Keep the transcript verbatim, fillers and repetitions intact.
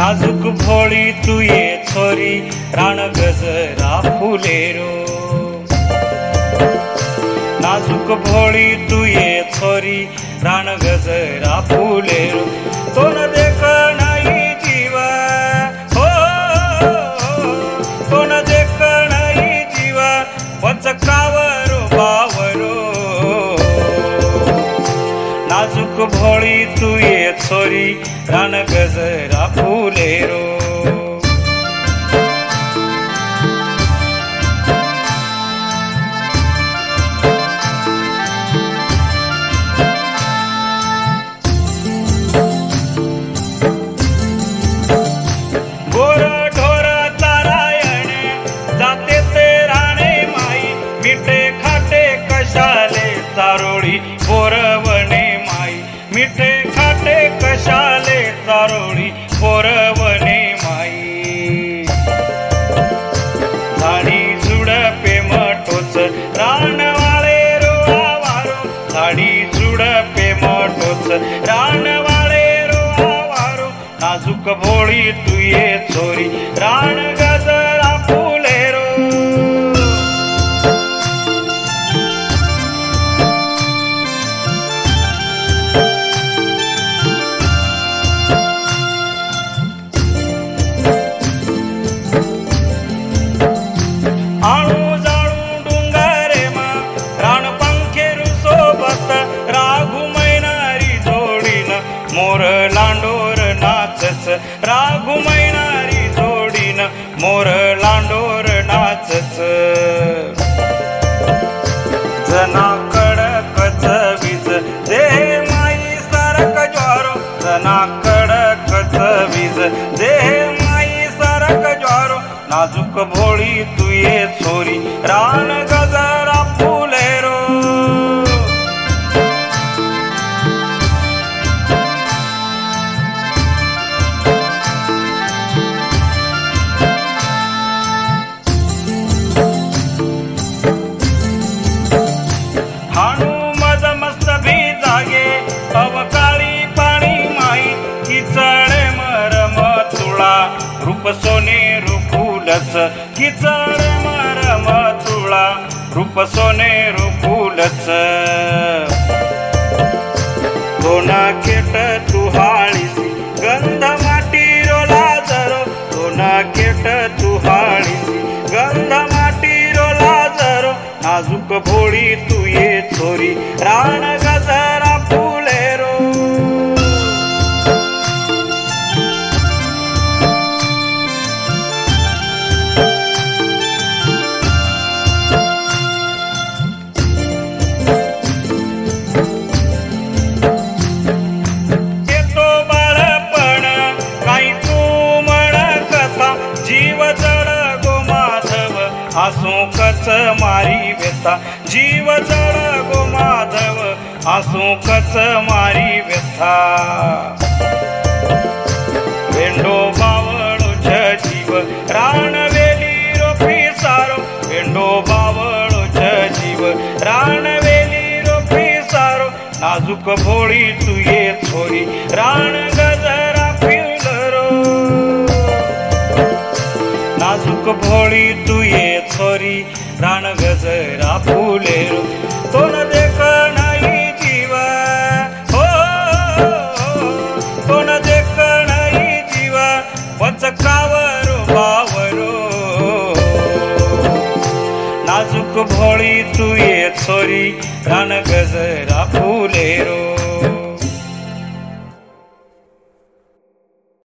नाजुक भोळी तू ये छोरी रान गजरा फुलेरो नाजुक भोळी तू ये छोरी रान गजरा फुलेरो तो न देख नाही जीवा हो तो न देख नाही जीवा वचकावरो बावरो नाजुक भोळी तू ये छोरी रान गजरा फुलेरो गोर ढोर तारायणे जाते ते राणे माई मिठे खाटे कशाले चारोळी पोरवणे माई मिठे खाटे कशाले चारोळी पोरवणे माई झाडी झुडपे मठोच रानवाळे रो आवारो झाडी झुडपे मठोच रानवाळे रो आवारो नाजुक भोळी तू ये छोरी रान गजरा फुलेरो आणू जाळू डुंगारे मा रान पंखेरू सोबत राघू मैनारी जोडीन मोर लांडोर नाचच राघू मैनारी जोडीन मोर लांडोर नाचच जना कडकच वीज दे माई सारक ज्वारो जना कडकच वीज दे माई सारक ज्वारो नाजुक भोळी तू ये छोरी रान गजरा फुलेरो हाणू मज मस्त भी जागे अवकाळी पाणी माई किचडे मरम तुळा रूप सोने रूपुलच किचड मरम तुळा रूप सोने रूपुलच दोना केट तू हाळीसी गंध माटी रोला जरो दोना केट तू हाळीसी गंध माटी रोला जरो नाजुक भोळी तू ये छोरी रान गजरा फुलेरो येतो बाळपण काही तू म्हण कथा जीव जड गो माधव आसू कच मारी व्यथा जीव जड गो माधव आसू कच मारी व्यथा वेंडो बावळुच जीव रानवेली रोपी सारो वेंडो बावळुच जीव रानवेली रोपी सारो नाजुक भोळी तू ये छोरी रान गजरा फुलेरो नाजुक भोळी तू ये छोरी रान गजरा फुलेरो तो न देख नाही जीवा हो तो न देख नाही जीवा वचकावरो बावरो नाजुक भोळी तू ये छोरी रान गजरा